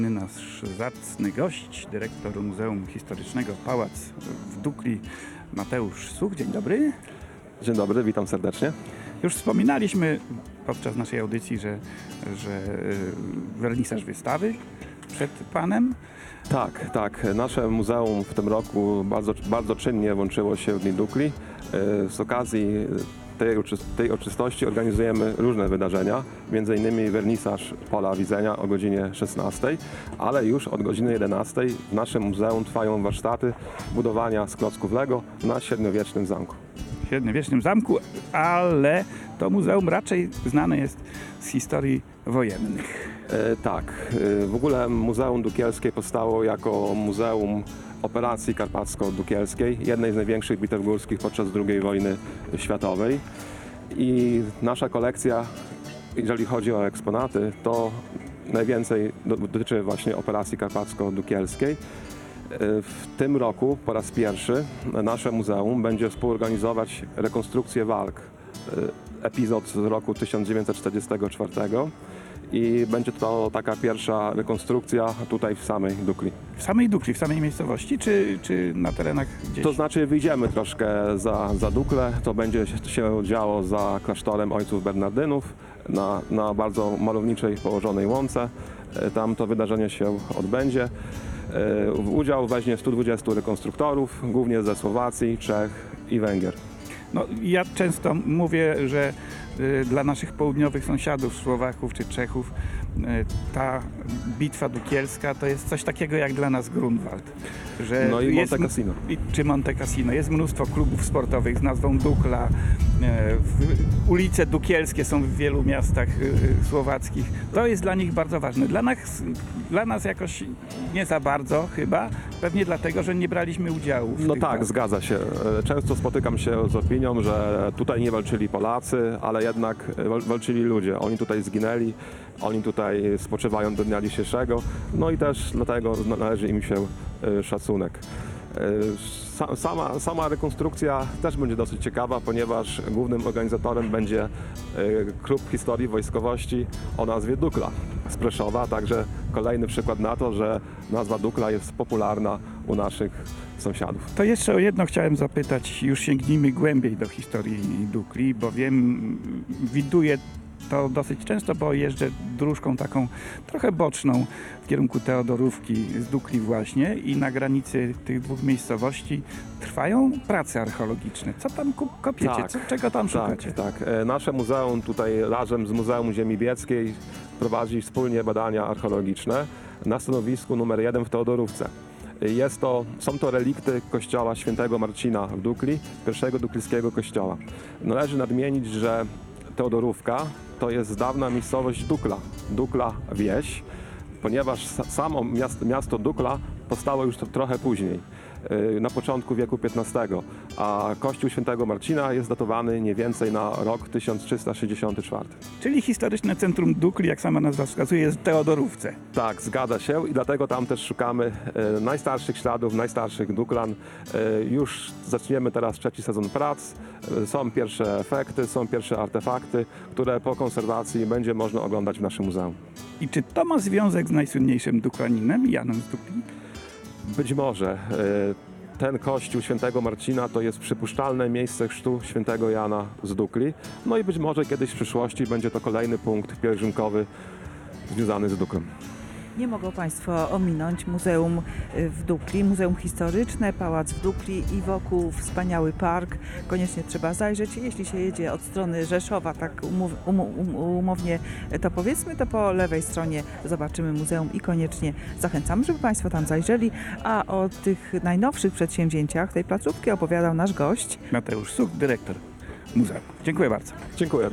Nasz zacny gość, dyrektor Muzeum Historycznego Pałac w Dukli, Mateusz Such. Dzień dobry. Dzień dobry, witam serdecznie. Już wspominaliśmy podczas naszej audycji, że wernisaż wystawy przed panem. Tak. Nasze muzeum w tym roku bardzo czynnie włączyło się w Dni Dukli. Z okazji tej uroczystości organizujemy różne wydarzenia, m.in. wernisaż Pola Widzenia o godzinie 16, ale już od godziny 11 w naszym muzeum trwają warsztaty budowania z klocków Lego na średniowiecznym zamku. W średniowiecznym zamku, ale to muzeum raczej znane jest z historii wojennych. W ogóle Muzeum Dukielskie powstało jako Muzeum Operacji Karpacko-Dukielskiej, jednej z największych bitew górskich podczas II wojny światowej. I nasza kolekcja, jeżeli chodzi o eksponaty, to najwięcej dotyczy właśnie Operacji Karpacko-Dukielskiej. W tym roku po raz pierwszy nasze muzeum będzie współorganizować rekonstrukcję walk, epizod z roku 1944. I będzie to taka pierwsza rekonstrukcja tutaj w samej Dukli. W samej Dukli, w samej miejscowości, czy na terenach gdzieś? To znaczy wyjdziemy troszkę za Duklę, to będzie się działo za klasztorem ojców Bernardynów na bardzo malowniczej położonej łące. Tam to wydarzenie się odbędzie. Udział weźmie 120 rekonstruktorów, głównie ze Słowacji, Czech i Węgier. No, ja często mówię, że dla naszych południowych sąsiadów, Słowaków czy Czechów, ta bitwa dukielska to jest coś takiego jak dla nas Grunwald. Że no i Monte Cassino. Czy Monte Cassino. Jest mnóstwo klubów sportowych z nazwą Dukla. Ulice dukielskie są w wielu miastach słowackich. To jest dla nich bardzo ważne. Dla nas jakoś nie za bardzo chyba. Pewnie dlatego, że nie braliśmy udziału w No tych tak, walkach. zgadza się. Często spotykam się z opinią, że tutaj nie walczyli Polacy, ale jednak walczyli ludzie. Oni tutaj zginęli, oni tutaj spoczywają do dnia dzisiejszego. No i też dlatego należy im się szacunek. Sama rekonstrukcja też będzie dosyć ciekawa, ponieważ głównym organizatorem będzie Klub Historii Wojskowości o nazwie Dukla z Preszowa, także kolejny przykład na to, że nazwa Dukla jest popularna u naszych sąsiadów. To jeszcze o jedno chciałem zapytać, już sięgnijmy głębiej do historii Dukli, bo wiem, widuję to dosyć często, bo jeżdżę dróżką taką trochę boczną w kierunku Teodorówki z Dukli właśnie i na granicy tych dwóch miejscowości trwają prace archeologiczne. Co tam kopiecie? Czego tam szukacie? Tak. Nasze muzeum tutaj razem z Muzeum Ziemi Bieckiej prowadzi wspólnie badania archeologiczne na stanowisku numer 1 w Teodorówce. Są to relikty kościoła świętego Marcina w Dukli, pierwszego dukliskiego kościoła. Należy nadmienić, że Teodorówka to jest z dawna miejscowość Dukla wieś, ponieważ samo miasto Dukla powstało już trochę później, na początku wieku XV, a kościół świętego Marcina jest datowany mniej więcej na rok 1364. Czyli historyczne centrum Dukli, jak sama nazwa wskazuje, jest w Teodorówce. Tak, zgadza się i dlatego tam też szukamy najstarszych śladów, najstarszych Duklan. Już zaczniemy teraz trzeci sezon prac. Są pierwsze efekty, są pierwsze artefakty, które po konserwacji będzie można oglądać w naszym muzeum. I czy to ma związek z najsłynniejszym Duklaninem, Janem z Dukli? Być może. Ten kościół świętego Marcina to jest przypuszczalne miejsce chrztu świętego Jana z Dukli. No i być może kiedyś w przyszłości będzie to kolejny punkt pielgrzymkowy związany z Duklą. Nie mogą Państwo ominąć Muzeum w Dukli, Muzeum Historyczne, Pałac w Dukli i wokół wspaniały park. Koniecznie trzeba zajrzeć. Jeśli się jedzie od strony Rzeszowa, tak umownie to powiedzmy, to po lewej stronie zobaczymy muzeum i koniecznie zachęcamy, żeby Państwo tam zajrzeli. A o tych najnowszych przedsięwzięciach tej placówki opowiadał nasz gość Mateusz Such, dyrektor muzeum. Dziękuję bardzo. Dziękuję.